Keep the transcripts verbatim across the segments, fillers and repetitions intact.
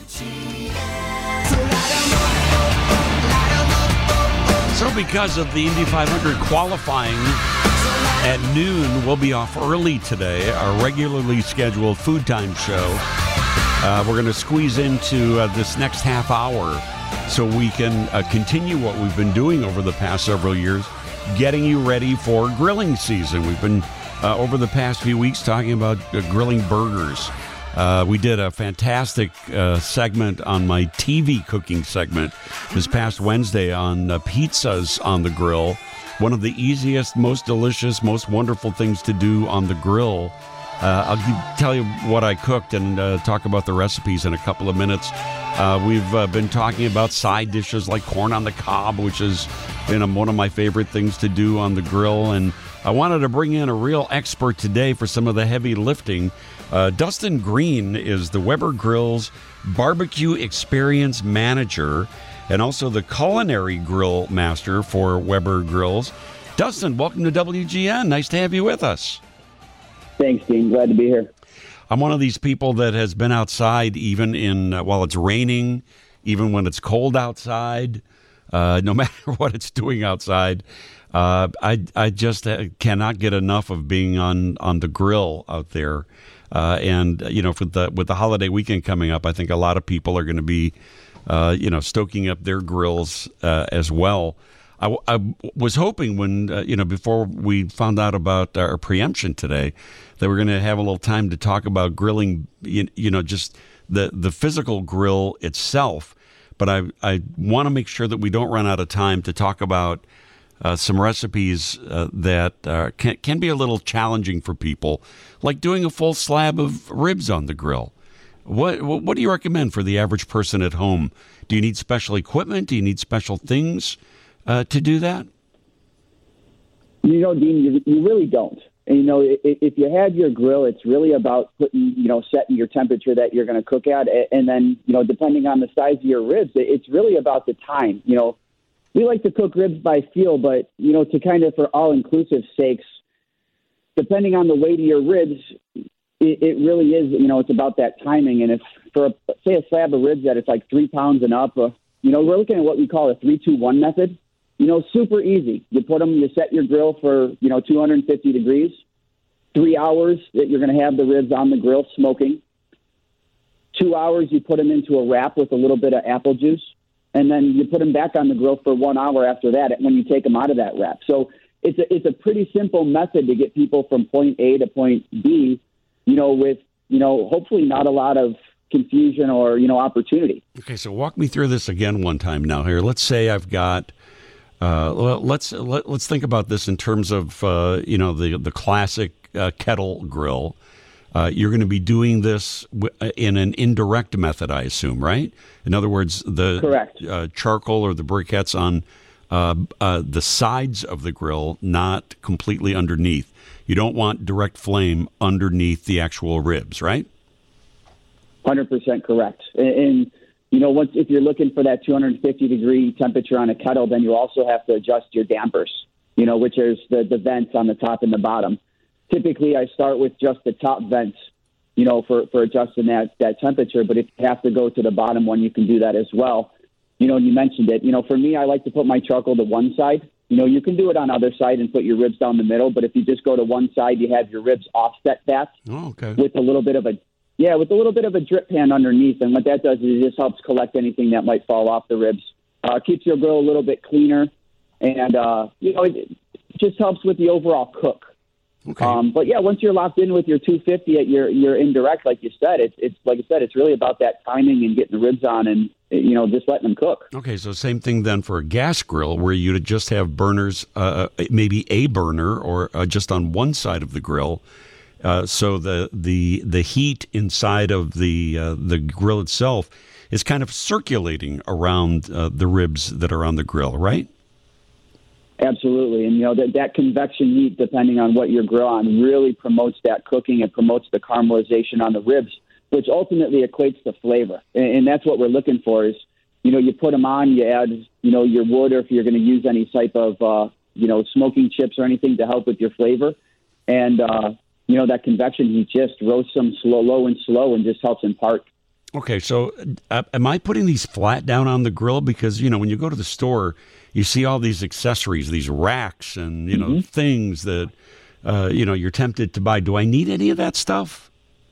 So because of the Indy five hundred qualifying at noon, we'll be off early today, our regularly scheduled Food Time show. Uh, we're going to squeeze into uh, this next half hour so we can uh, continue what we've been doing over the past several years, getting you ready for grilling season. We've been, uh, over the past few weeks, talking about uh, grilling burgers. Uh, we did a fantastic uh, segment on my T V cooking segment this past Wednesday on uh, pizzas on the grill. One of the easiest, most delicious, most wonderful things to do on the grill. Uh, I'll give, tell you what I cooked and uh, talk about the recipes in a couple of minutes. Uh, we've uh, been talking about side dishes like corn on the cob, which is you know, one of my favorite things to do on the grill. And I wanted to bring in a real expert today for some of the heavy lifting. Uh, Dustin Green is the Weber Grills Barbecue Experience Manager and also the Culinary Grill Master for Weber Grills. Dustin, welcome to W G N. Nice to have you with us. Thanks, Dean. Glad to be here. I'm one of these people that has been outside even in uh, while it's raining, even when it's cold outside, uh, no matter what it's doing outside. Uh, I I just uh, cannot get enough of being on, on the grill out there. Uh, and, you know, for the, with the holiday weekend coming up, I think a lot of people are going to be, uh, you know, stoking up their grills uh, as well. I, I was hoping when, uh, you know, before we found out about our preemption today, that we're going to have a little time to talk about grilling, you, you know, just the, the physical grill itself. But I, I want to make sure that we don't run out of time to talk about Uh, some recipes uh, that uh, can, can be a little challenging for people, like doing a full slab of ribs on the grill. What what do you recommend for the average person at home? Do you need special equipment? Do you need special things uh, to do that? You know, Dean, you, you really don't. And, you know, if, if you had your grill, it's really about putting, you know, setting your temperature that you're going to cook at. And then, you know, depending on the size of your ribs, it's really about the time, you know. We like to cook ribs by feel, but, you know, to kind of for all-inclusive sakes, depending on the weight of your ribs, it, it really is, you know, it's about that timing. And if for, a, say, a slab of ribs that it's like three pounds and up, uh, you know, we're looking at what we call a three two one method. You know, super easy. You put them, you set your grill for, you know, two hundred fifty degrees, three hours that you're going to have the ribs on the grill smoking. Two hours, you put them into a wrap with a little bit of apple juice. And then you put them back on the grill for one hour after that when you take them out of that wrap. So it's a, it's a pretty simple method to get people from point A to point B, you know, with, you know, hopefully not a lot of confusion or, you know, opportunity. Okay, so walk me through this again one time now here. Let's say I've got, uh, well, let's let, let's think about this in terms of, uh, you know, the, the classic uh, kettle grill. Uh, you're going to be doing this w- in an indirect method, I assume, right? In other words, the Correct. Uh, charcoal or the briquettes on uh, uh, the sides of the grill, not completely underneath. You don't want direct flame underneath the actual ribs, right? one hundred percent correct. And, and you know, once if you're looking for that two hundred fifty degree temperature on a kettle, then you also have to adjust your dampers, you know, which is the, the vents on the top and the bottom. Typically, I start with just the top vents, you know, for, for adjusting that, that temperature. But if you have to go to the bottom one, you can do that as well. You know, you mentioned it. You know, for me, I like to put my charcoal to one side. You know, you can do it on other side and put your ribs down the middle. But if you just go to one side, you have your ribs offset back oh, okay. with a little bit of a, yeah, with a little bit of a drip pan underneath. And what that does is it just helps collect anything that might fall off the ribs. Uh, keeps your grill a little bit cleaner. And, uh, you know, it, it just helps with the overall cook. Okay. Um, but yeah, once you're locked in with your two fifty at your your indirect, like you said, it's it's like I said, it's really about that timing and getting the ribs on, and you know, just letting them cook. Okay, so same thing then for a gas grill, where you'd just have burners, uh, maybe a burner or uh, just on one side of the grill, uh, so the the the heat inside of the uh, the grill itself is kind of circulating around uh, the ribs that are on the grill, right? Absolutely. And, you know, that, that convection heat, depending on what you're grill on, really promotes that cooking and promotes the caramelization on the ribs, which ultimately equates to flavor. And, and that's what we're looking for is, you know, you put them on, you add, you know, your wood, or if you're going to use any type of, uh, you know, smoking chips or anything to help with your flavor. And, uh, you know, that convection heat just roasts them slow, low and slow and just helps impart Okay, so uh, am I putting these flat down on the grill? Because, you know, when you go to the store, you see all these accessories, these racks and, you know, mm-hmm. things that, uh, you know, you're tempted to buy. Do I need any of that stuff?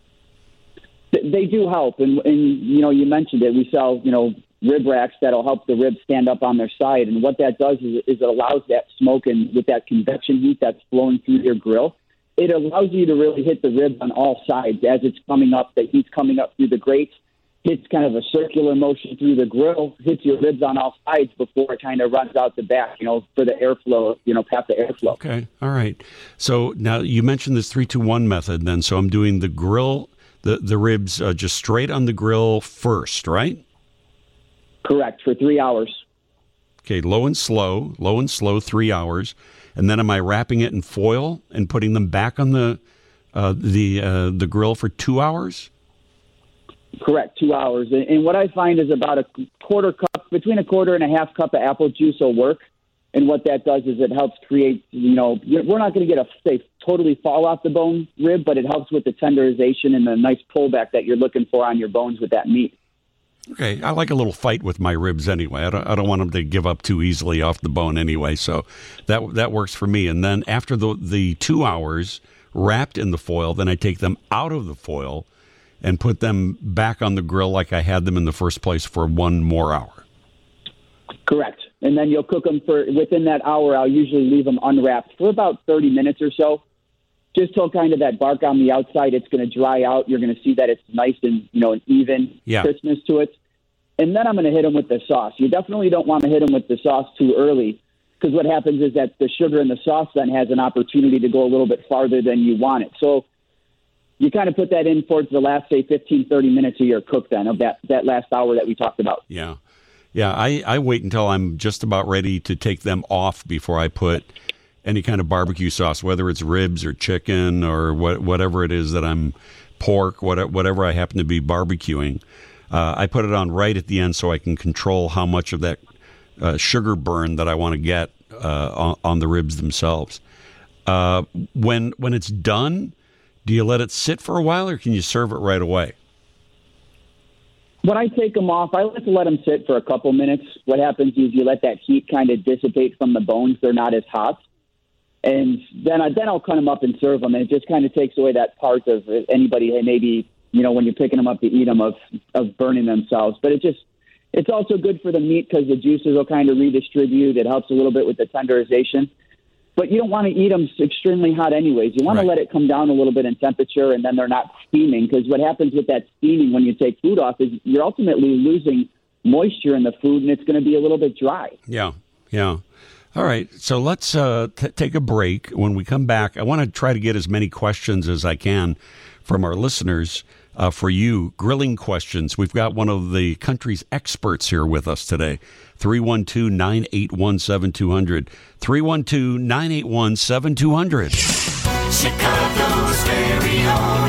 They do help. And, and, you know, you mentioned it. We sell, you know, rib racks that'll help the ribs stand up on their side. And what that does is, is it allows that smoke and with that convection heat that's flowing through your grill, it allows you to really hit the ribs on all sides as it's coming up. The heat's coming up through the grates, hits kind of a circular motion through the grill, hits your ribs on all sides before it kind of runs out the back, you know, for the airflow, you know, past the airflow. Okay. All right. So now you mentioned this three two one method then. So I'm doing the grill, the, the ribs uh, just straight on the grill first, right? Correct. For three hours. Okay. Low and slow, low and slow, three hours. And then am I wrapping it in foil and putting them back on the uh, the uh, the grill for two hours? Correct, two hours. And what I find is about a quarter cup, between a quarter and a half cup of apple juice will work. And what that does is it helps create, you know, we're not going to get a say, totally fall off the bone rib, but it helps with the tenderization and the nice pullback that you're looking for on your bones with that meat. Okay, I like a little fight with my ribs anyway. I don't, I don't want them to give up too easily off the bone anyway, so that that works for me. And then after the the two hours wrapped in the foil, then I take them out of the foil and put them back on the grill like I had them in the first place for one more hour. Correct. And then you'll cook them for, within that hour, I'll usually leave them unwrapped for about thirty minutes or so. Just till kind of that bark on the outside, it's going to dry out. You're going to see that it's nice and, you know, an even yeah. crispness to it. And then I'm going to hit them with the sauce. You definitely don't want to hit them with the sauce too early, because what happens is that the sugar in the sauce then has an opportunity to go a little bit farther than you want it. So you kind of put that in towards the last, say, fifteen, thirty minutes of your cook then, of that, that last hour that we talked about. Yeah. Yeah, I, I wait until I'm just about ready to take them off before I put any kind of barbecue sauce, whether it's ribs or chicken or what, whatever it is that I'm, pork, whatever, whatever I happen to be barbecuing. Uh, I put it on right at the end so I can control how much of that uh, sugar burn that I want to get uh, on, on the ribs themselves. Uh, when when it's done, do you let it sit for a while or can you serve it right away? When I take them off, I like to let them sit for a couple minutes. What happens is you let that heat kind of dissipate from the bones. They're not as hot. And then, I, then I'll cut them up and serve them. And it just kind of takes away that part of anybody, maybe, you know, when you're picking them up to eat them, of, of burning themselves. But it just, it's also good for the meat because the juices will kind of redistribute. It helps a little bit with the tenderization. But you don't want to eat them extremely hot anyways. You want right. to let it come down a little bit in temperature, and then they're not steaming. Because what happens with that steaming when you take food off is you're ultimately losing moisture in the food, and it's going to be a little bit dry. Yeah, yeah. All right, so let's uh, t- take a break. When we come back, I want to try to get as many questions as I can from our listeners uh, for you, grilling questions. We've got one of the country's experts here with us today, three one two, nine eight one, seven two zero zero, three one two, nine eight one, seven two zero zero. Chicago's very own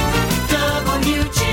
W G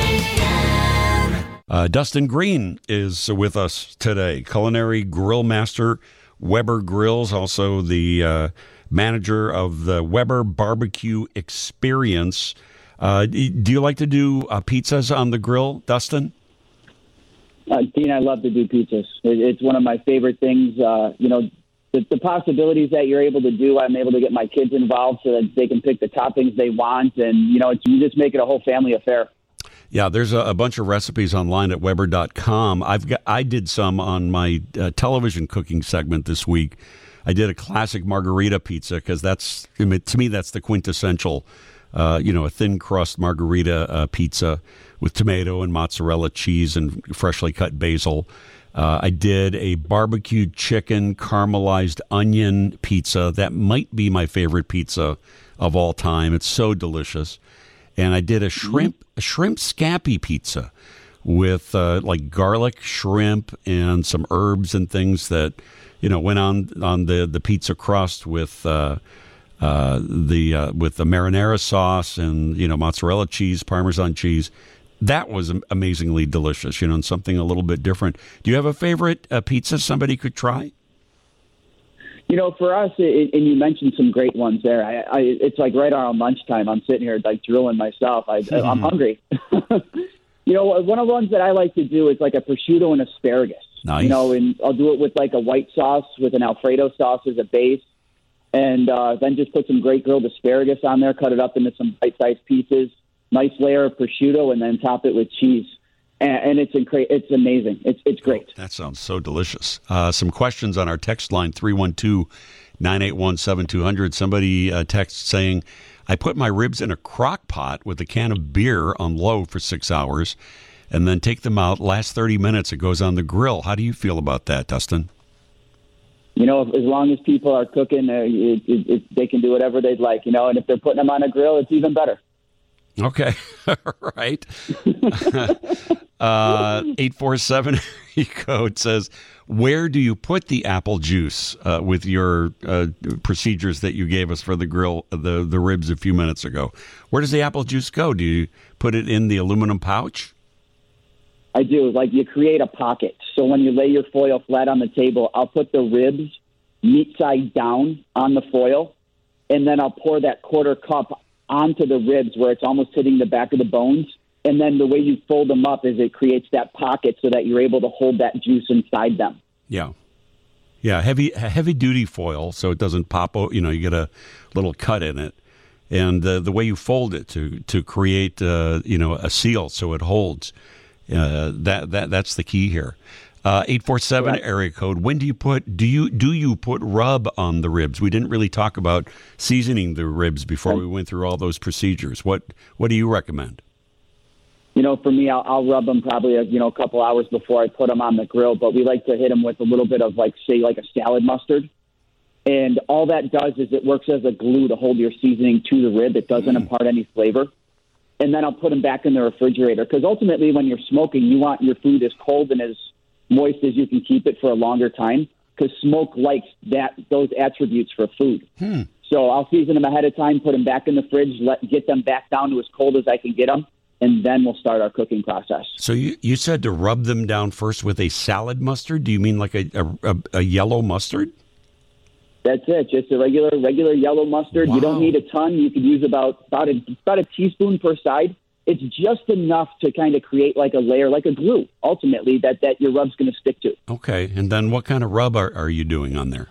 N. Uh, Dustin Green is with us today, culinary grill master, Weber Grills, also the uh, manager of the Weber Barbecue Experience. Uh, do you like to do uh, pizzas on the grill, Dustin? Uh, Dean, I love to do pizzas. It, it's one of my favorite things. Uh, you know, the, the possibilities that you're able to do, I'm able to get my kids involved so that they can pick the toppings they want. And, you know, it's, you just make it a whole family affair. Yeah, there's a, a bunch of recipes online at Weber dot com. I've got, I did some on my uh, television cooking segment this week. I did a classic margarita pizza because that's, I mean, to me, that's the quintessential, uh, you know, a thin crust margarita uh, pizza with tomato and mozzarella cheese and freshly cut basil. Uh, I did a barbecued chicken caramelized onion pizza. That might be my favorite pizza of all time. It's so delicious. And I did a shrimp a shrimp scampi pizza with uh, like garlic shrimp and some herbs and things that, you know, went on on the, the pizza crust with uh, uh, the uh, with the marinara sauce and, you know, mozzarella cheese, Parmesan cheese. That was amazingly delicious, you know, and something a little bit different. Do you have a favorite uh, pizza somebody could try? You know, for us, it, and you mentioned some great ones there. I, I, it's like right around lunchtime. I'm sitting here like drilling myself. I, mm-hmm. I'm hungry. You know, one of the ones that I like to do is like a prosciutto and asparagus. Nice. You know, and I'll do it with like a white sauce with an Alfredo sauce as a base. And uh, then just put some great grilled asparagus on there, cut it up into some bite-sized pieces, nice layer of prosciutto, and then top it with cheese. And, and it's incre- it's amazing. It's it's great. That sounds so delicious. Uh, some questions on our text line, three one two, nine eight one, seven two zero zero. Somebody uh, texts saying, I put my ribs in a crock pot with a can of beer on low for six hours and then take them out. Last thirty minutes, it goes on the grill. How do you feel about that, Dustin? You know, as long as people are cooking, uh, it, it, it, they can do whatever they'd like, you know, and if they're putting them on a grill, it's even better. Okay. Right. uh, eight four seven code says, where do you put the apple juice uh, with your uh, procedures that you gave us for the grill, the, the ribs a few minutes ago? Where does the apple juice go? Do you put it in the aluminum pouch? I do. Like you create a pocket. So when you lay your foil flat on the table, I'll put the ribs meat side down on the foil, and then I'll pour that quarter cup onto the ribs where it's almost hitting the back of the bones. And then the way you fold them up is it creates that pocket so that you're able to hold that juice inside them. Yeah. Yeah, heavy heavy duty foil so it doesn't pop out. You know, you get a little cut in it. And uh, the way you fold it to to create, uh, you know, a seal so it holds. Uh, that that that's the key here. Uh, eight four seven Right. area code. When do you put do you do you put rub on the ribs? We didn't really talk about seasoning the ribs before we went through all those procedures. What what do you recommend? You know, for me, I'll, I'll rub them probably a, you know a couple hours before I put them on the grill. But we like to hit them with a little bit of like say like a salad mustard, and all that does is it works as a glue to hold your seasoning to the rib. It doesn't impart any flavor. And then I'll put them back in the refrigerator because ultimately, when you're smoking, you want your food as cold and as moist as you can keep it for a longer time because smoke likes that those attributes for food. Hmm. So I'll season them ahead of time, put them back in the fridge, let get them back down to as cold as I can get them, and then we'll start our cooking process. So you, you said to rub them down first with a salad mustard. Do you mean like a a, a yellow mustard? That's it, just a regular regular yellow mustard. Wow. You don't need a ton. You could use about about a, about a teaspoon per side. It's just enough to kind of create like a layer, like a glue, ultimately, that, that your rub's going to stick to. Okay, and then what kind of rub are, are you doing on there?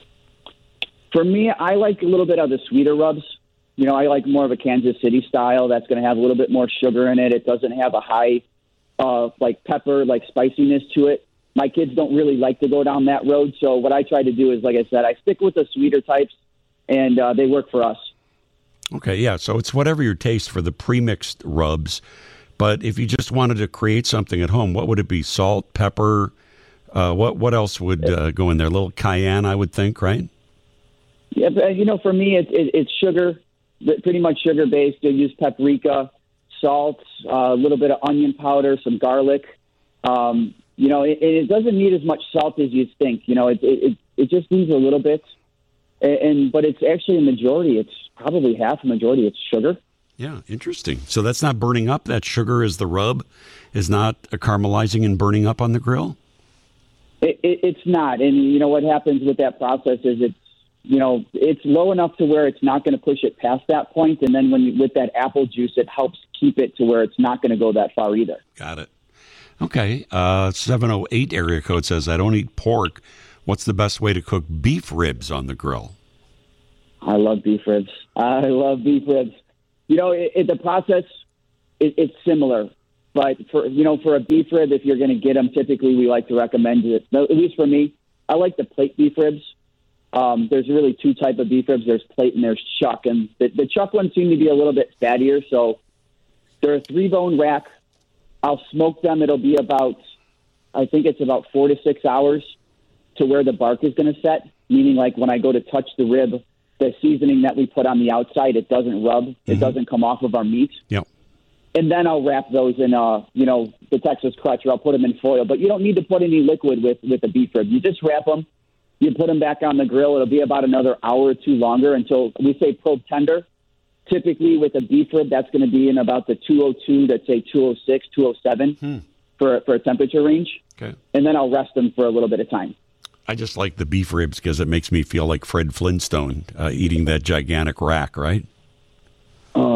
For me, I like a little bit of the sweeter rubs. You know, I like more of a Kansas City style that's going to have a little bit more sugar in it. It doesn't have a high, uh, like pepper, like spiciness to it. My kids don't really like to go down that road. So what I try to do is, like I said, I stick with the sweeter types, and uh, they work for us. Okay, yeah, so it's whatever your taste for the pre-mixed rubs. But if you just wanted to create something at home, what would it be? Salt, pepper? Uh, what what else would uh, go in there? A little cayenne, I would think, right? Yeah, but, you know, for me, it, it, it's sugar, pretty much sugar-based. I use paprika, salt, uh, a little bit of onion powder, some garlic. Um, you know, it, it doesn't need as much salt as you think. You know, it it, it just needs a little bit. And, and but it's actually a majority. It's probably half a majority. It's sugar. Yeah, interesting. So that's not burning up. That sugar is the rub, is not uh, caramelizing and burning up on the grill? It, it, it's not. And, you know, what happens with that process is it's, you know, it's low enough to where it's not going to push it past that point. And then when you, with that apple juice, it helps keep it to where it's not going to go that far either. Got it. Okay. Uh, seven oh eight area code says, I don't eat pork. What's the best way to cook beef ribs on the grill? I love beef ribs. I love beef ribs. You know, it, it, the process, it, it's similar. But, for you know, for a beef rib, if you're going to get them, typically we like to recommend it. At least for me, I like the plate beef ribs. Um, there's really two type of beef ribs. There's plate and there's chuck. And the, the chuck ones seem to be a little bit fattier. So they're a three-bone rack. I'll smoke them. It'll be about, I think it's about four to six hours to where the bark is going to set, meaning like when I go to touch the rib, the seasoning that we put on the outside, it doesn't rub. Mm-hmm. It doesn't come off of our meat. Yep. And then I'll wrap those in, uh, you know, the Texas clutch, or I'll put them in foil. But you don't need to put any liquid with, with the beef rib. You just wrap them. You put them back on the grill. It'll be about another hour or two longer until we say probe tender. Typically with a beef rib, that's going to be in about the two oh two to say two oh six, two oh seven Hmm. for, for a temperature range. Okay. And then I'll rest them for a little bit of time. I just like the beef ribs because it makes me feel like Fred Flintstone uh, eating that gigantic rack, right? Oh,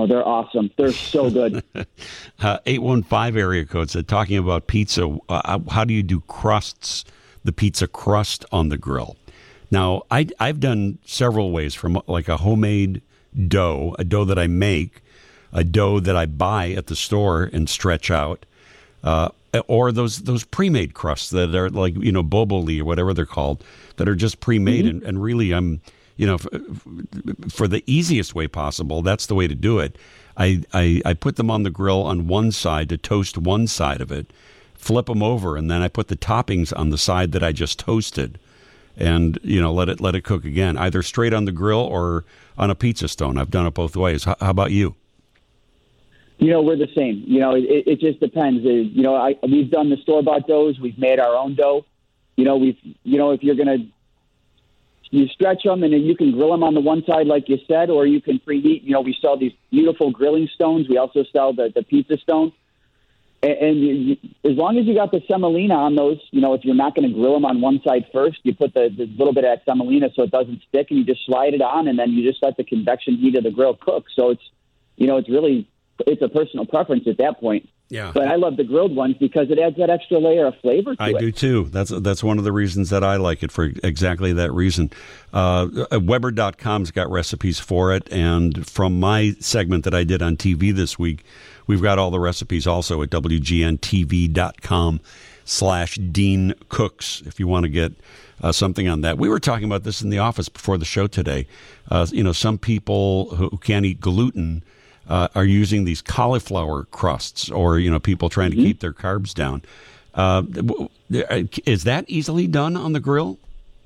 Oh, they're awesome. They're so good. uh, eight one five area code said, talking about pizza, uh, how do you do crusts, the pizza crust on the grill? Now, I, I've done several ways, from like a homemade dough, a dough that I make, a dough that I buy at the store and stretch out, uh, or those those pre-made crusts that are like, you know, boboli or whatever they're called, that are just pre-made. Mm-hmm. and, and really, I'm, you know, for, for the easiest way possible, that's the way to do it. I, I, I put them on the grill on one side to toast one side of it, flip them over, and then I put the toppings on the side that I just toasted. And, you know, let it let it cook again, either straight on the grill or on a pizza stone. I've done it both ways. How, how about you? You know, we're the same. You know, it, it just depends. It, you know, I, we've done the store-bought doughs. We've made our own dough. You know, we've, you know, if you're going to, you stretch them and then you can grill them on the one side, like you said, or you can preheat. You know, we sell these beautiful grilling stones. We also sell the, the pizza stone. And you, you, as long as you got the semolina on those, you know, if you're not going to grill them on one side first, you put the, the little bit of that semolina so it doesn't stick, and you just slide it on, and then you just let the convection heat of the grill cook. So it's, you know, it's really, it's a personal preference at that point. Yeah. But I love the grilled ones because it adds that extra layer of flavor to I it. I do too. That's that's one of the reasons that I like it, for exactly that reason. Uh, Weber dot com's got recipes for it, and from my segment that I did on T V this week, we've got all the recipes also at W G N T V dot com slash Dean Cooks if you want to get uh, something on that. We were talking about this in the office before the show today. Uh, you know, some people who can't eat gluten Uh, are using these cauliflower crusts, or, you know, people trying to mm-hmm. keep their carbs down. Uh, is that easily done on the grill?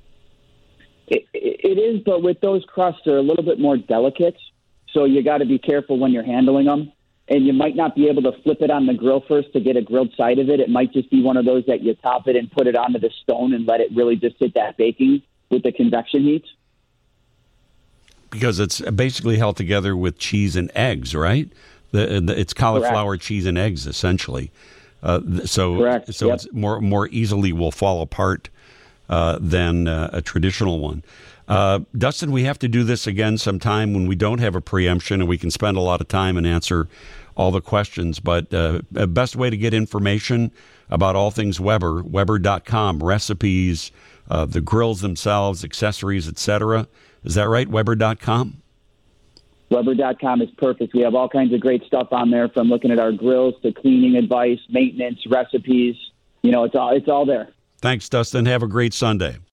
It, it is, but with those crusts, they're a little bit more delicate, so you got to be careful when you're handling them. And you might not be able to flip it on the grill first to get a grilled side of it. It might just be one of those that you top it and put it onto the stone and let it really just hit that baking with the convection heat. Because it's basically held together with cheese and eggs, right? The, the, it's cauliflower, Correct. cheese, and eggs, essentially. Uh, so Correct. so yep. it's more more easily will fall apart uh, than uh, a traditional one. Uh, Dustin, we have to do this again sometime when we don't have a preemption and we can spend a lot of time and answer all the questions. But uh, the best way to get information about all things Weber, Weber dot com, recipes, uh, the grills themselves, accessories, et cetera. Is that right? Weber dot com? Weber dot com is perfect. We have all kinds of great stuff on there, from looking at our grills to cleaning advice, maintenance, recipes. You know, it's all it's all there. Thanks, Dustin. Have a great Sunday.